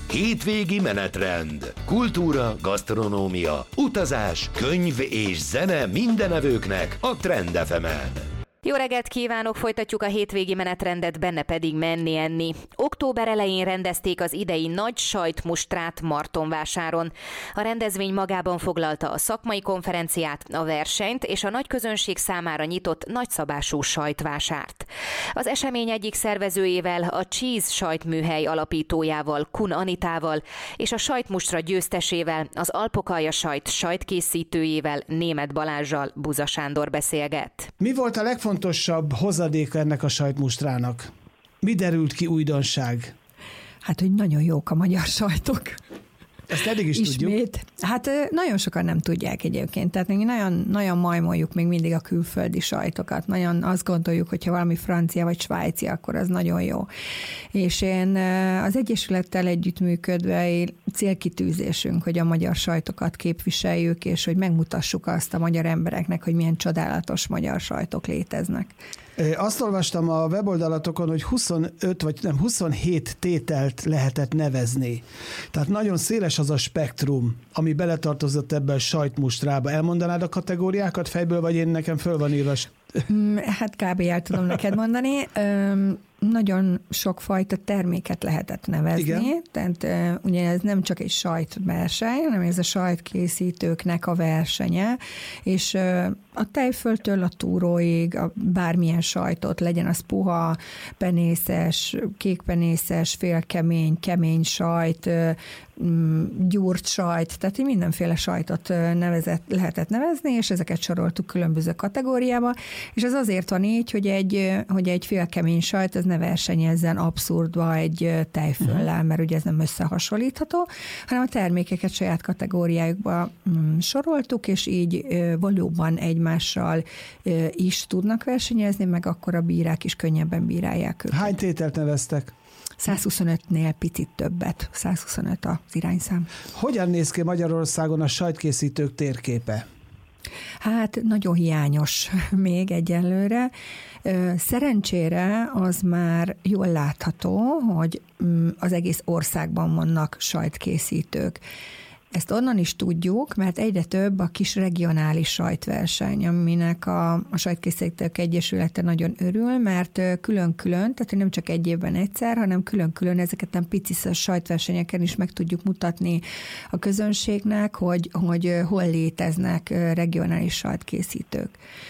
Hétvégi menetrend. Kultúra, gasztronómia, utazás, könyv és zene mindenevőknek a Trend FM-en. Jó reggelt kívánok, folytatjuk a hétvégi menetrendet, benne pedig menni enni. Október elején rendezték az idei nagy sajtmustrát Martonvásáron. A rendezvény magában foglalta a szakmai konferenciát, a versenyt és a nagy közönség számára nyitott nagyszabású sajtvásárt. Az esemény egyik szervezőjével, a Cheese sajtműhely alapítójával, Kun Anitával és a sajtmustra győztesével, az Alpokalja sajt sajtkészítőjével, Németh Balázssal Buza Sándor beszélget. Mi volt a legfontosabb hozadéka ennek a sajtmustrának? Mi derült ki újdonság? Hát, hogy nagyon jók a magyar sajtok. Ezt eddig is tudjuk. Hát nagyon sokan nem tudják egyébként, tehát még nagyon majmoljuk még mindig a külföldi sajtokat. Nagyon azt gondoljuk, hogyha valami francia vagy svájci, akkor az nagyon jó. És én az Egyesülettel együttműködve célkitűzésünk, hogy a magyar sajtokat képviseljük, és hogy megmutassuk azt a magyar embereknek, hogy milyen csodálatos magyar sajtok léteznek. Azt olvastam a weboldalatokon, hogy 27 tételt lehetett nevezni. Tehát nagyon széles az a spektrum, ami beletartozott ebbe a sajtmustrába. Elmondanád a kategóriákat fejből, vagy én nekem föl van írva? Hát kb. El tudom neked mondani. Nagyon sokfajta terméket lehetett nevezni, igen. Tehát ugye ez nem csak egy sajtverseny, hanem ez a sajtkészítőknek a versenye, és a tejföltől a túróig, bármilyen sajtot, legyen az puha, penészes, kékpenészes, félkemény, kemény sajt, gyúrt sajt, tehát mindenféle sajtot lehetett nevezni, és ezeket soroltuk különböző kategóriába, és ez azért van így, hogy egy félkemény sajt, ez ne versenyezzen abszurdba egy tejföllel, mert ugye ez nem összehasonlítható, hanem a termékeket saját kategóriájukba soroltuk, és így valóban egymással is tudnak versenyezni, meg akkor a bírák is könnyebben bírálják őket. Hány tételt neveztek? 125-nél picit többet, 125 az irányszám. Hogyan néz ki Magyarországon a sajtkészítők térképe? Hát nagyon hiányos még egyelőre. Szerencsére az már jól látható, hogy az egész országban vannak sajtkészítők. Ezt onnan is tudjuk, mert egyre több a kis regionális sajtverseny, aminek a Sajtkészítők Egyesülete nagyon örül, mert külön-külön, tehát nem csak egy évben egyszer, hanem külön-külön ezeket a pici sajtversenyeken is meg tudjuk mutatni a közönségnek, hogy hol léteznek regionális sajtkészítők.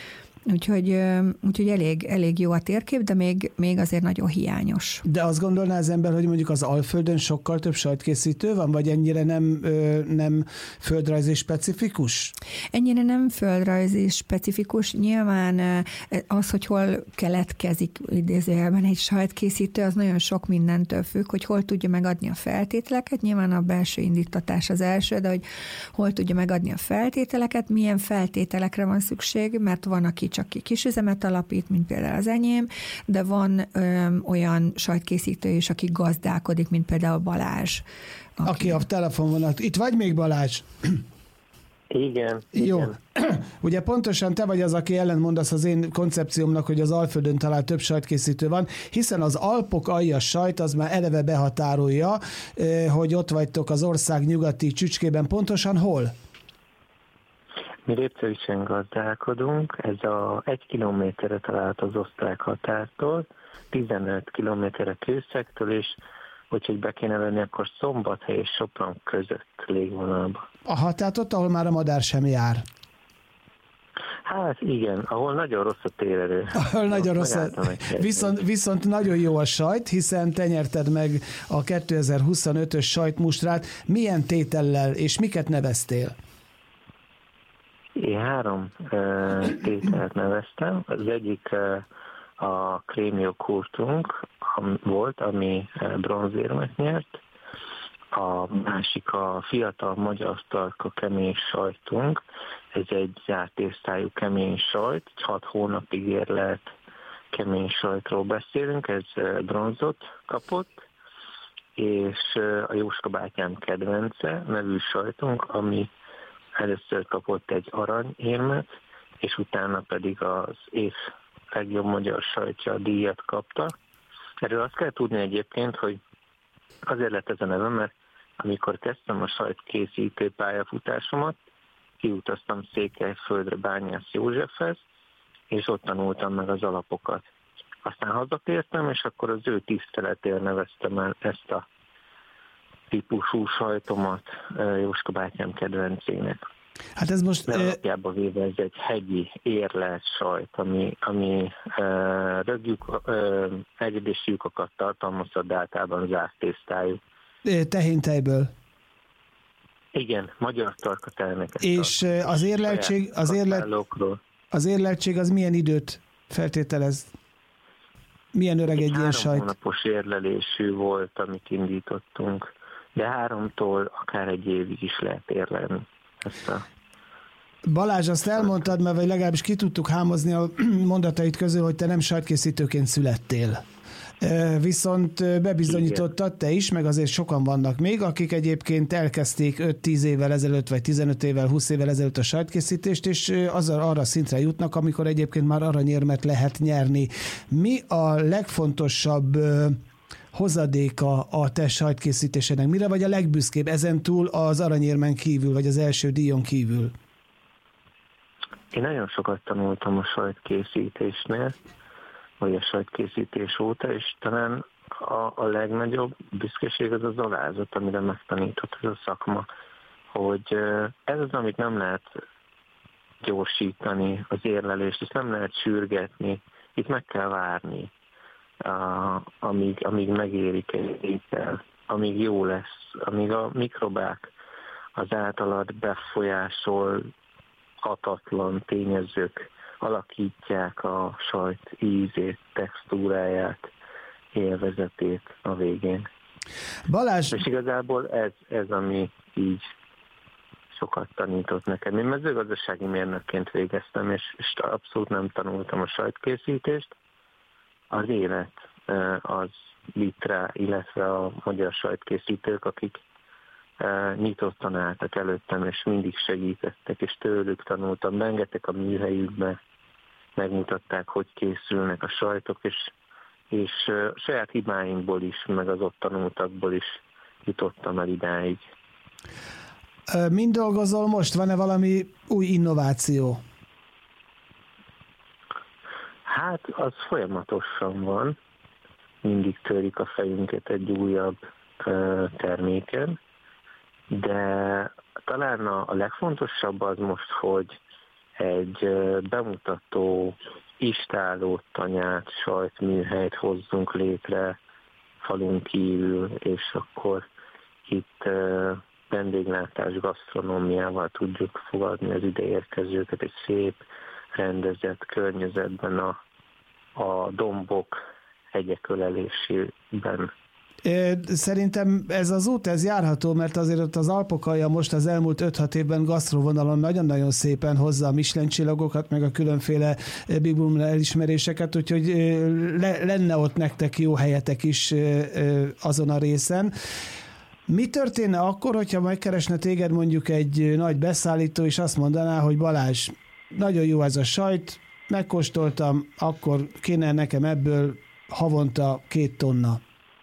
Úgyhogy elég jó a térkép, de még azért nagyon hiányos. De azt gondolná az ember, hogy mondjuk az Alföldön sokkal több sajtkészítő van, vagy ennyire nem földrajzi specifikus? Ennyire nem földrajzi specifikus. Nyilván az, hogy hol keletkezik idézőjelben egy sajtkészítő, az nagyon sok mindentől függ, hogy hol tudja megadni a feltételeket. Nyilván a belső indítatás az első, de hogy hol tudja megadni a feltételeket, milyen feltételekre van szükség, mert van, aki csak kisüzemet alapít, mint például az enyém, de van olyan sajtkészítő is, aki gazdálkodik, mint például Balázs. Aki a telefonvonat. Itt vagy még, Balázs? Igen. Jó. Ugye pontosan te vagy az, aki ellentmondasz az én koncepciómnak, hogy az Alföldön talán több sajtkészítő van, hiszen az Alpok alja sajt az már eleve behatárolja, hogy ott vagytok az ország nyugati csücskében. Pontosan hol? Mi Lépcsősen gazdálkodunk, ez 1 kilométerre talált az osztrák határtól, 15 kilométerre Kőszektől, és úgyhogy be kéne venni, akkor Szombathely és Sopron között légvonalba. Aha, tehát ott, ahol már a madár sem jár. Hát igen, ahol nagyon rossz a térerő. Ahol nagyon rossz viszont nagyon jó a sajt, hiszen te nyerted meg a 2025-ös sajtmustrát. Milyen tétellel és miket neveztél? Én 3 tételt neveztem. Az egyik a krémjogurtunk volt, ami bronzérmet nyert. A másik a fiatal magyar tarka kemény sajtunk. Ez egy zárt tésztájú kemény sajt, 6 hónapig érlelt kemény sajtról beszélünk, ez bronzot kapott, és a Jóska bátyám kedvence nevű sajtunk, ami először kapott egy aranyérmet, és utána pedig az év legjobb magyar sajtja díjat kapta. Erről azt kell tudni egyébként, hogy Azért lett ez a neve, mert amikor kezdtem a sajtkészítő pályafutásomat, kiutaztam Székelyföldre Bányász Józsefhez, és ott tanultam meg az alapokat. Aztán hazatértem, és akkor az ő tiszteletére neveztem el ezt a típusú sajtomat Jóska bátyám kedvencének. Hát ez most... Alapjában véve ez egy hegyi, érlelt sajt, ami egyedés lyukakat tartalmaz, de általában zárt tésztájú. Tehéntejből. Igen, magyar tarkatejneket. És az érleltség az milyen időt feltételez? Milyen öreg egy ilyen sajt? 3 hónapos érlelésű volt, amit indítottunk, de 3-tól akár egy évig is lehet érlelni ezt a... Balázs, azt elmondtad, mert vagy legalábbis ki tudtuk hámozni a mondatait közül, hogy te nem sajtkészítőként születtél. Viszont bebizonyítottad te is, meg azért sokan vannak még, akik egyébként elkezdték 5-10 évvel ezelőtt, vagy 15 évvel, 20 évvel ezelőtt a sajtkészítést, és arra szintre jutnak, amikor egyébként már aranyérmet lehet nyerni. Mi a legfontosabb hozadéka a te sajtkészítésének? Mire vagy a legbüszkébb ezen túl az aranyérmen kívül, vagy az első díjon kívül? Én nagyon sokat tanultam a sajtkészítésnél, vagy a sajtkészítés óta, és talán a legnagyobb büszkeség az az alázat, amire megtanított ez a szakma, hogy ez az, amit nem lehet gyorsítani, az érlelést, ezt nem lehet sürgetni, itt meg kell várni, amíg megérik egy étel, amíg jó lesz, amíg a mikrobák az általad befolyásol hatatlan tényezők alakítják a sajt ízét, textúráját, élvezetét a végén. Balázs... És igazából ez ami így sokat tanított nekem. Én mezőgazdasági mérnökként végeztem, és abszolút nem tanultam a sajtkészítést. Az élet az vitt rá, illetve a magyar sajtkészítők, akik nyitottan álltak előttem, és mindig segítettek, és tőlük tanultam. Rengeteg a műhelyükbe, megmutatták, hogy készülnek a sajtok, és saját hibáinkból is, meg az ott tanultakból is jutottam el idáig. Mind dolgozol most? Van-e valami új innováció? Hát az folyamatosan van. Mindig törik a fejünket egy újabb terméken, de talán a legfontosabb az most, hogy egy bemutató, istáló tanyát, sajtműhelyt hozzunk létre falun kívül, és akkor itt vendéglátás, gasztronómiával tudjuk fogadni az ideérkezőket egy szép, rendezett környezetben a dombok, hegyek ölelésében. Szerintem ez az út, ez járható, mert azért ott az Alpokalja most az elmúlt 5-6 évben gasztrovonalon nagyon-nagyon szépen hozza a Michelin csillagokat, meg a különféle Big Boom elismeréseket, úgyhogy lenne ott nektek jó helyetek is azon a részen. Mi történne akkor, hogyha megkeresne téged mondjuk egy nagy beszállító, és azt mondaná, hogy Balázs, nagyon jó ez a sajt, megkóstoltam, akkor kéne nekem ebből havonta 2 tonna.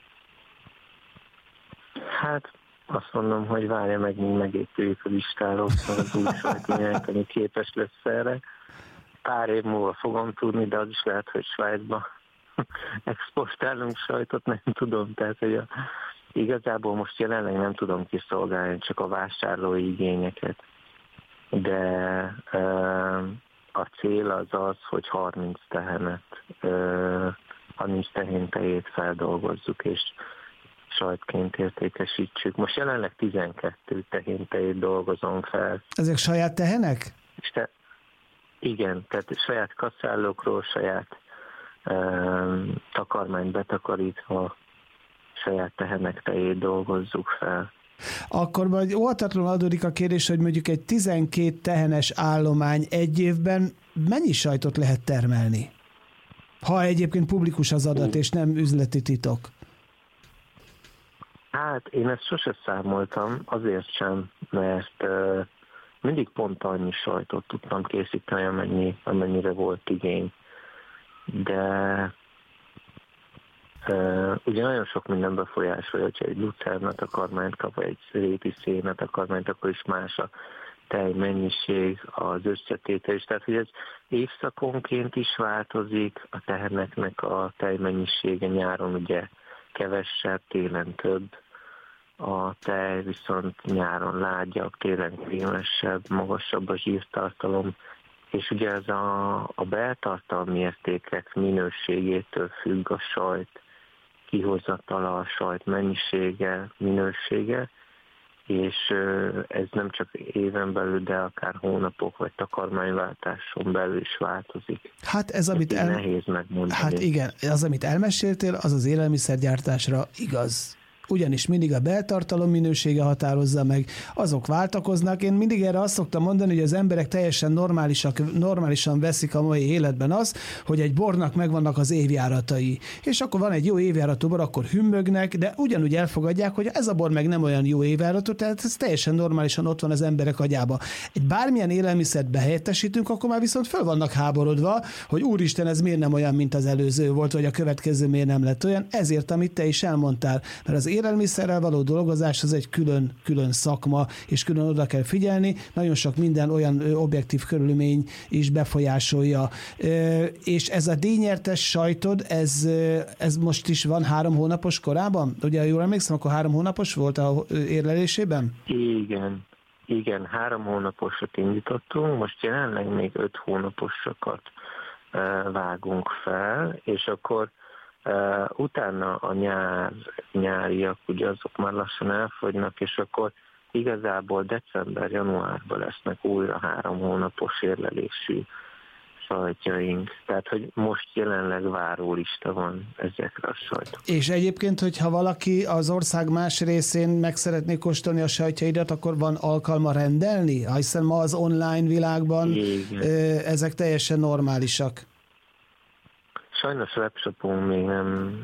Hát azt mondom, hogy várja meg, míg megépüljük a listálót, az új sajtműhelyt, ami képes lesz erre. Pár év múlva fogom tudni, de az is lehet, hogy Svájcba exportálunk sajtot, nem tudom. Tehát, hogy igazából most jelenleg nem tudom kiszolgálni csak a vásárlói igényeket. De a cél az az, hogy 30 tehéntejét feldolgozzuk, és sajtként értékesítsük. Most jelenleg 12 tehéntejét dolgozom fel. Ezek saját tehenek? Igen, tehát saját kaszállókról, saját takarmányt betakarítva, saját tehenek tejét dolgozzuk fel. Akkor majd óhatatlanul adódik a kérdés, hogy mondjuk egy 12 tehenes állomány egy évben mennyi sajtot lehet termelni? Ha egyébként publikus az adat, és nem üzleti titok. Hát én ezt sose számoltam, azért sem, mert mindig pont annyi sajtot tudtam készíteni, amennyire volt igény. De ugye nagyon sok minden befolyásolja, hogyha egy lucernatakarmányt kap, vagy egy réti szénatakarmányt, akkor is más a tejmennyiség, az összetétel is. Tehát, hogy ez évszakonként is változik, a teherneknek a tejmennyisége nyáron ugye kevesebb, télen több a tej, viszont nyáron lágyabb, télen krémesebb, magasabb a zsírtartalom, és ugye ez a beltartalmi értékek minőségétől függ a sajt kihozatala, a sajt mennyisége, minősége, és ez nem csak éven belül, de akár hónapok vagy takarmányváltáson belül is változik. Hát ez, amit nehéz megmondani. Hát igen, az, amit elmeséltél, az az élelmiszergyártásra igaz. Ugyanis mindig a beltartalom minősége határozza meg, azok váltakoznak. Én mindig erre azt szoktam mondani, hogy az emberek teljesen normálisan veszik a mai életben az, hogy egy bornak megvannak az évjáratai. És akkor van egy jó évjáratú bor, akkor hümmögnek, de ugyanúgy elfogadják, hogy ez a bor meg nem olyan jó évjáratú, tehát ez teljesen normálisan ott van az emberek agyába. Egy bármilyen élelmiszert behelyettesítünk, akkor már viszont föl vannak háborodva, hogy úristen, ez miért nem olyan, mint az előző volt, vagy a következő miért nem lett olyan. Ezért, amit te is elmondtál, mert az élelmiszerrel való dolgozás az egy külön szakma, és külön oda kell figyelni. Nagyon sok minden olyan objektív körülmény is befolyásolja. És ez a díjnyertes sajtod, ez most is van 3 hónapos korában? Ugye, jól emlékszem, akkor 3 hónapos volt a érlelésében? Igen, 3 hónaposat indítottunk, most jelenleg még 5 hónaposakat vágunk fel, és akkor utána a nyáriak, ugye azok már lassan elfogynak, és akkor igazából december-januárban lesznek újra 3 hónapos érlelésű sajtjaink. Tehát, hogy most jelenleg várólista van ezekre a sajtok. És egyébként, hogyha valaki az ország más részén meg szeretné kóstolni a sajtjaidat, akkor van alkalma rendelni? Hiszen ma az online világban ezek teljesen normálisak. Sajnos webshopunk még nem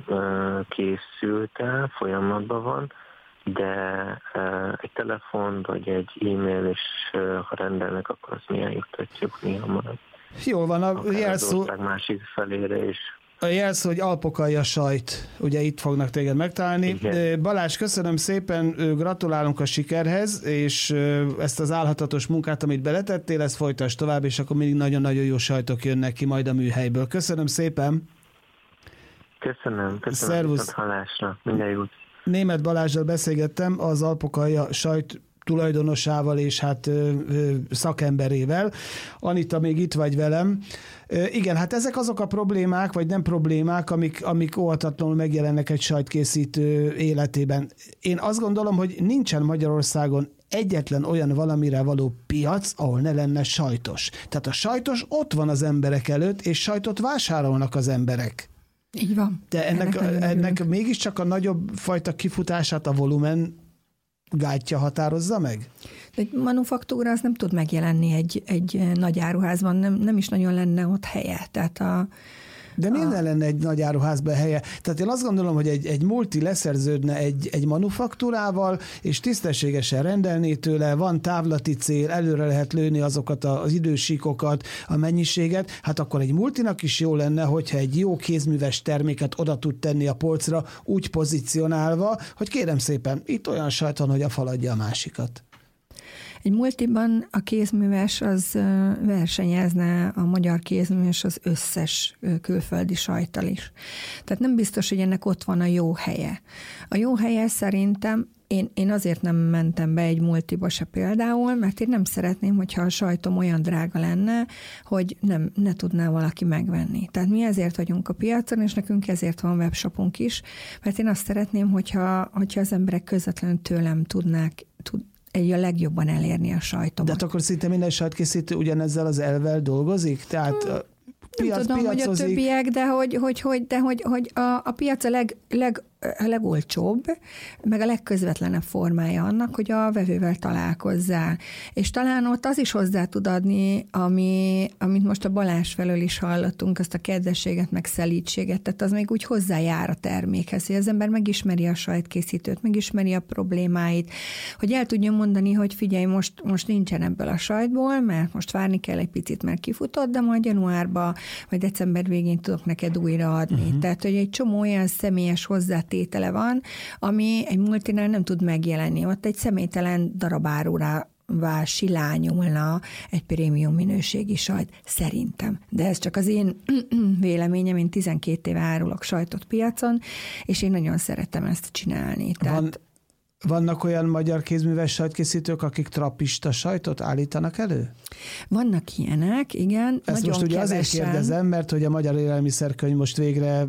készült el, folyamatban van, de egy telefon vagy egy e-mail, és ha rendelnek, akkor azt mi eljuttatjuk hamarabb. Jól van, a jelszó... Az másik felére is. A jelszó, hogy Alpokalja sajt, ugye itt fognak téged megtalálni. Igen. Balázs, köszönöm szépen, gratulálunk a sikerhez, és ezt az álhatatos munkát, amit beletettél, ezt folytasd tovább, és akkor mindig nagyon-nagyon jó sajtok jönnek ki majd a műhelyből. Köszönöm szépen! Köszönöm. Szervusz! Hallásra, minden jót! Németh Balázsral beszélgettem, az Alpokalja sajt tulajdonosával és hát szakemberével. Anita, még itt vagy velem. Igen, hát ezek azok a problémák, vagy nem problémák, amik óhatatlanul megjelennek egy sajtkészítő életében. Én azt gondolom, hogy nincsen Magyarországon egyetlen olyan valamire való piac, ahol ne lenne sajtos. Tehát a sajtos ott van az emberek előtt, és sajtot vásárolnak az emberek. Így van. De ennek mégiscsak a nagyobb fajta kifutását a volumen gátja határozza meg? Egy manufaktúra az nem tud megjelenni egy nagy áruházban, nem is nagyon lenne ott helye. Tehát de miért ne lenne egy nagy áruházban helye? Tehát én azt gondolom, hogy egy multi leszerződne egy manufaktúrával, és tisztességesen rendelné tőle, van távlati cél, előre lehet lőni azokat az idősíkokat, a mennyiséget, hát akkor egy multinak is jó lenne, hogyha egy jó kézműves terméket oda tud tenni a polcra, úgy pozícionálva, hogy kérem szépen, itt olyan sajt van, hogy a fal adja a másikat. Egy multiban a kézműves az versenyezne a magyar kézműves az összes külföldi sajttal is. Tehát nem biztos, hogy ennek ott van a jó helye. A jó helye szerintem, én azért nem mentem be egy multiba se például, mert én nem szeretném, hogyha a sajtom olyan drága lenne, hogy ne tudná valaki megvenni. Tehát mi ezért vagyunk a piacon, és nekünk ezért van webshopunk is, mert én azt szeretném, hogyha az emberek közvetlenül tőlem tudnák a legjobban elérni a sajtomat. De akkor szinte minden sajtkészítő ugyanezzel az elvvel dolgozik? Tehát nem tudom, hogy a többiek, de hogy a piac a legolcsóbb, meg a legközvetlenebb formája annak, hogy a vevővel találkozzál. És talán ott az is hozzá tud adni, amit most a Balázs felől is hallottunk, azt a kedvességet, meg szelídséget, tehát az még úgy hozzájár a termékhez, hogy az ember megismeri a sajtkészítőt, megismeri a problémáit, hogy el tudjon mondani, hogy figyelj, most nincsen ebből a sajtból, mert most várni kell egy picit, mert kifutott, de majd januárban, vagy december végén tudok neked újra adni. Tehát, hogy egy csomó olyan személyes hozzátétele van, ami egy multinál nem tud megjelenni. Ott egy személytelen darabárúra silányulna egy prémium minőségi sajt, szerintem. De ez csak az én véleményem, én 12 éve árulok sajtot piacon, és én nagyon szeretem ezt csinálni. Vannak olyan magyar kézműves sajtkészítők, akik trappista sajtot állítanak elő? Vannak ilyenek, igen. Ezt most ugye kevesen. Azért kérdezem, mert hogy a Magyar Élelmiszerkönyv most végre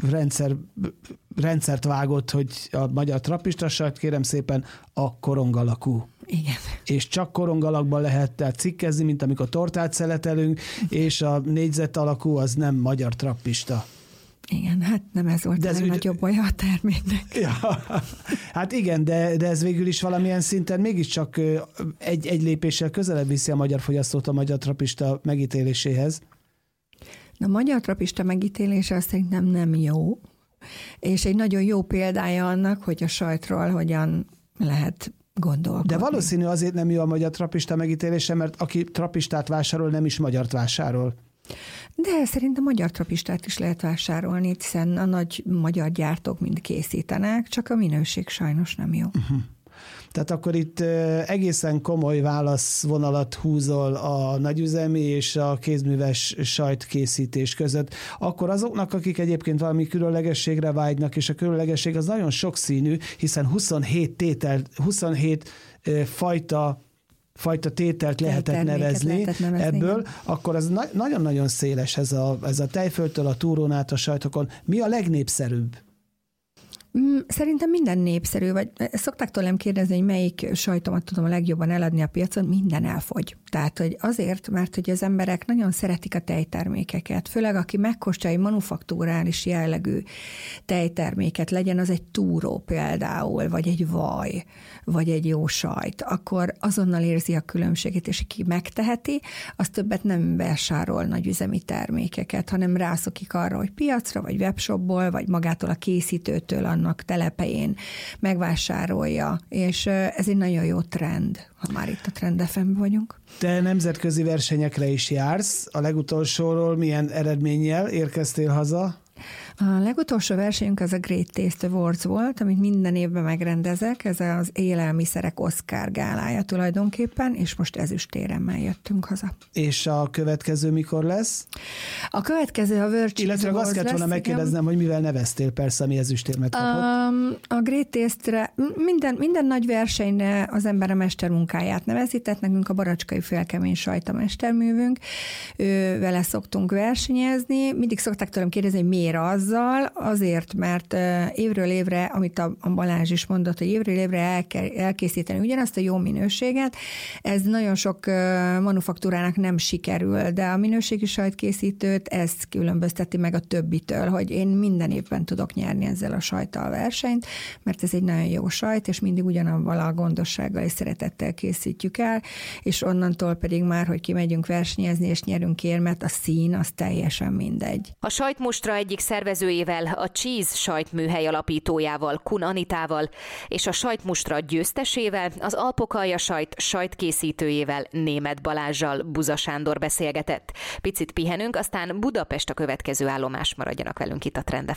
rendszert vágott, hogy a magyar trappista sajt, kérem szépen, a korong alakú. Igen. És csak korong alakban lehet cikkezni, mint amikor tortát szeletelünk, és a négyzet alakú az nem magyar trappista. Igen, hát nem ez volt a legnagyobb baja a terméknek. Ja, hát igen, de ez végül is valamilyen szinten mégiscsak egy lépéssel közelebb viszi a magyar fogyasztót a magyar trappista megítéléséhez. A magyar trappista megítélése azt szerintem nem jó, és egy nagyon jó példája annak, hogy a sajtról hogyan lehet gondolkodni. De valószínű azért nem jó a magyar trappista megítélése, mert aki trappistát vásárol, nem is magyart vásárol. De szerintem magyar trappistát is lehet vásárolni, hiszen a nagy magyar gyártók mind készítenek, csak a minőség sajnos nem jó. Tehát akkor itt egészen komoly válaszvonalat húzol a nagyüzemi és a kézműves sajtkészítés között. Akkor azoknak, akik egyébként valami különlegességre vágynak, és a különlegesség az nagyon sokszínű, hiszen 27 fajta tételt lehetett nevezni ebből, igen. Akkor az nagyon-nagyon széles ez a tejföldtől a túrón át a sajtokon. Mi a legnépszerűbb? Szerintem minden népszerű, vagy szokták tőlem kérdezni, hogy melyik sajtomat tudom a legjobban eladni a piacon, minden elfogy. Tehát, hogy azért, mert hogy az emberek nagyon szeretik a tejtermékeket, főleg aki megkóstolja egy manufaktúrális jellegű tejterméket, legyen az egy túró például, vagy egy vaj, vagy egy jó sajt, akkor azonnal érzi a különbséget, és aki megteheti, az többet nem vásárol nagyüzemi termékeket, hanem rászokik arra, hogy piacra, vagy webshopból, vagy magától a készítőtől, annak telepején megvásárolja, és ez egy nagyon jó trend, ha már itt a Trend FM-ben vagyunk. Te nemzetközi versenyekre is jársz. A legutolsóról milyen eredménnyel érkeztél haza? A legutolsó versenyünk az a Great Taste Awards volt, amit minden évben megrendezek, ez az élelmiszerek Oscar gálája tulajdonképpen, és most ezüstéremmel jöttünk haza. És a következő mikor lesz? A következő a World Cheese Illetve Awards azt kellett volna megkérdeznem, hogy mivel neveztél, persze, ami ezüstérmet kapott. A Great Taste-re, minden nagy versenyre az ember a mestermunkáját nevezi, tehát nekünk a Baracskai Félkemény sajt a mesterművünk, vele szoktunk versenyezni, mindig szokták tőlem kérdezni, hogy miért azért, mert évről évre, amit a Balázs is mondott, hogy évről évre elkészíteni ugyanazt a jó minőséget, ez nagyon sok manufaktúrának nem sikerül, de a minőségi sajtkészítőt ez különbözteti meg a többitől, hogy én minden évben tudok nyerni ezzel a sajttal versenyt, mert ez egy nagyon jó sajt, és mindig ugyanavval a gondossággal és szeretettel készítjük el, és onnantól pedig már, hogy kimegyünk versenyezni, és nyerünk érmet, a szín, az teljesen mindegy. A sajtmustra egyik szervezőjével, a Cheese sajtműhely alapítójával, Kun Anitával, és a sajtmustra győztesével, az Alpokalja sajt sajtkészítőjével, Németh Balázssal Buza Sándor beszélgetett. Picit pihenünk, aztán Budapest a következő állomás, maradjanak velünk itt a Trend